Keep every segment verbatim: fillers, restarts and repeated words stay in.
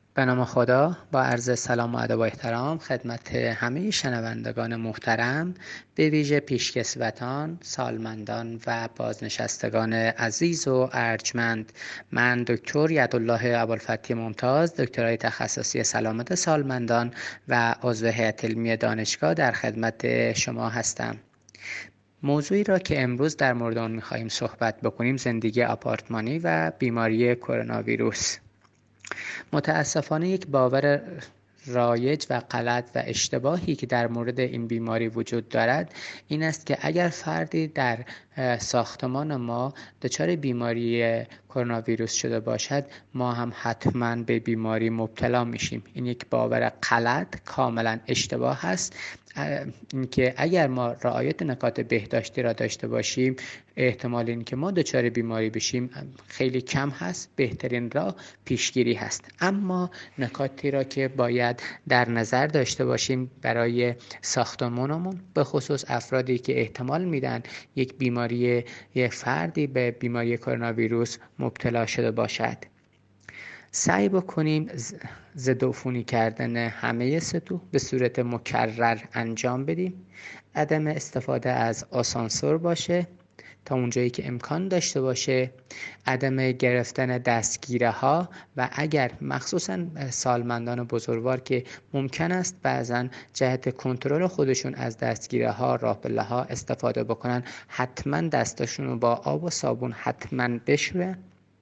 به نام خدا، با عرض سلام و ادب و احترام خدمت همه شنوندگان محترم، به ویژه پیشکسوتان، سالمندان و بازنشستگان عزیز و ارجمند. من دکتر یدالله ابوالفتحی ممتاز، دکترای تخصصی سلامت سالمندان و عضو هیئت علمی دانشگاه در خدمت شما هستم. موضوعی را که امروز در مورد آن می‌خواهیم صحبت بکنیم، زندگی آپارتمانی و بیماری کرونا ویروس. متاسفانه یک باور رایج و غلط و اشتباهی که در مورد این بیماری وجود دارد این است که اگر فردی در ساختمان ما دچار بیماری کرونا ویروس شده باشد، ما هم حتما به بیماری مبتلا میشیم. این یک باور غلط، کاملا اشتباه است. اینکه اگر ما رعایت نکات بهداشتی را داشته باشیم، احتمال اینکه ما دچار بیماری بشیم خیلی کم هست. بهترین راه پیشگیری هست. اما نکاتی را که باید در نظر داشته باشیم برای ساختمانمون، به خصوص افرادی که احتمال میدن یک بیماری یک فردی به بیماری کرونا ویروس مبتلا شده باشد، سعی بکنیم ضد عفونی کردن همه سطوح به صورت مکرر انجام بدیم. عدم استفاده از آسانسور باشه تا اونجایی که امکان داشته باشه. عدم گرفتن دستگیره ها و اگر مخصوصا سالمندان بزرگوار که ممکن است بعضا جهت کنترل خودشون از دستگیره ها، راه پله ها استفاده بکنن، حتما دستاشون رو با آب و صابون حتما بشورن.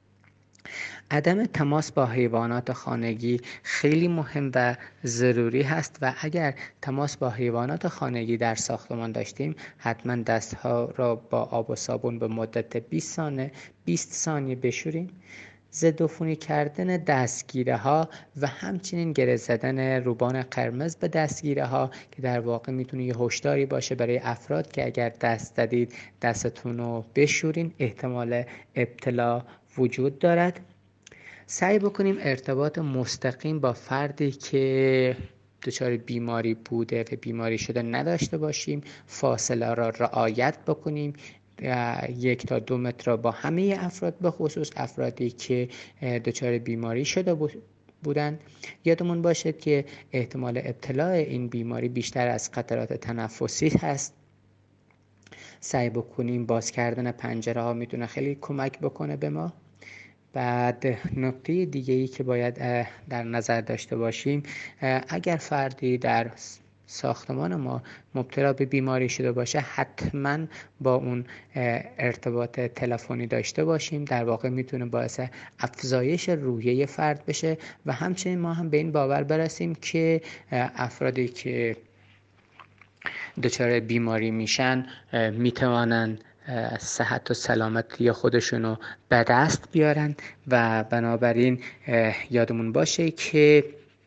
عدم تماس با حیوانات خانگی خیلی مهم و ضروری هست و اگر تماس با حیوانات خانگی در ساختمان داشتیم، حتما دستها را با آب و صابون به مدت بیست ثانیه بیست ثانیه بشوریم. ضد عفونی کردن دستگیره ها و همچنین گره زدن روبان قرمز به دستگیره ها که در واقع میتونه یه هشداری باشه برای افراد که اگر دست زدید دستتون رو بشورین، احتمال ابتلا وجود دارد. سعی بکنیم ارتباط مستقیم با فردی که دچار بیماری بوده و بیماری شده نداشته باشیم. فاصله را رعایت بکنیم. یک تا دو متر را با همه افراد، به خصوص افرادی که دچار بیماری شده بودند. یادمون باشه که احتمال ابتلا این بیماری بیشتر از قطرات تنفسی هست. سعی بکنیم باز کردن پنجره ها میتونه خیلی کمک بکنه به ما. بعد نکته دیگه‌ای که باید در نظر داشته باشیم، اگر فردی در ساختمان ما مبتلا به بیماری شده باشه، حتما با اون ارتباط تلفنی داشته باشیم. در واقع میتونه باعث افزایش روحیه فرد بشه و همچنین ما هم به این باور برسیم که افرادی که دچار بیماری میشن میتوانند صحت و سلامتی خودشونو به دست بیارن و بنابراین یادمون باشه که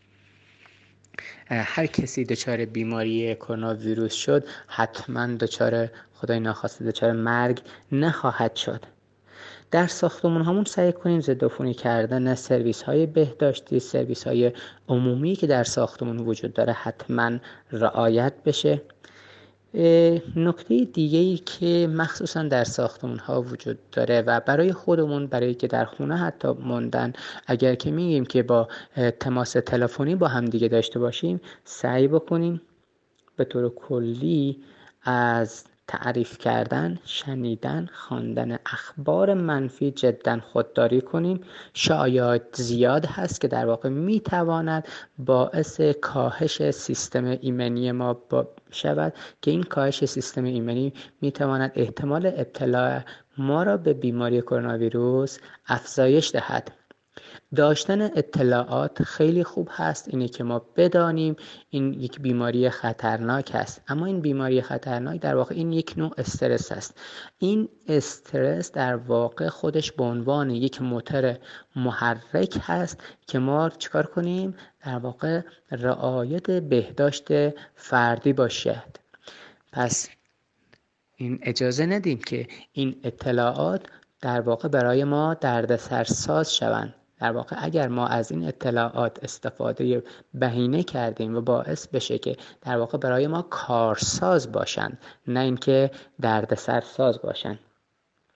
هر کسی دچار بیماری کرونا ویروس شد حتما دچار، خدای ناخواسته، دچار مرگ نخواهد شد. در ساختمان همون سعی کنیم ضد عفونی کردن سرویس های بهداشتی، سرویس های عمومی که در ساختمان وجود داره حتما رعایت بشه. نکته دیگه‌ای که مخصوصا در ساختمان ها وجود داره و برای خودمون، برای که در خونه حتی موندن، اگر که میگیم که با تماس تلفنی با هم دیگه داشته باشیم، سعی بکنیم به طور کلی از تعریف کردن، شنیدن، خواندن اخبار منفی جدا خودداری کنیم. شایعات زیاد هست که در واقع میتواند باعث کاهش سیستم ایمنی ما شود که این کاهش سیستم ایمنی میتواند احتمال ابتلا ما را به بیماری کرونا ویروس افزایش دهد. داشتن اطلاعات خیلی خوب هست، اینه که ما بدانیم این یک بیماری خطرناک است. اما این بیماری خطرناک در واقع این یک نوع استرس است. این استرس در واقع خودش به عنوان یک موتور محرک هست که ما چیکار کنیم؟ در واقع رعایت بهداشت فردی باشد. پس این اجازه ندیم که این اطلاعات در واقع برای ما دردسرساز شوند. در واقع اگر ما از این اطلاعات استفاده بهینه کردیم و باعث بشه که در واقع برای ما کارساز باشند، نه اینکه دردسرساز باشند.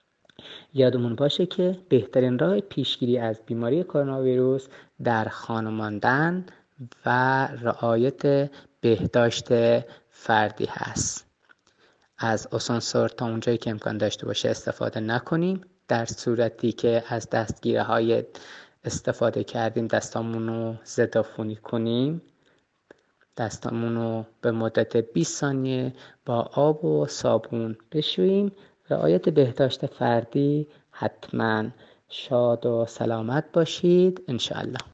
یادمون باشه که بهترین راه پیشگیری از بیماری کرونا ویروس در خانه ماندن و رعایت بهداشت فردی هست. از آسانسور تا اونجایی که امکان داشته باشه استفاده نکنیم. در صورتی که از دستگیره های استفاده کردیم دستامون رو ضد عفونی کنیم. دستامون رو به مدت بیست ثانیه با آب و صابون بشوییم. رعایت بهداشت فردی حتما. شاد و سلامت باشید انشالله.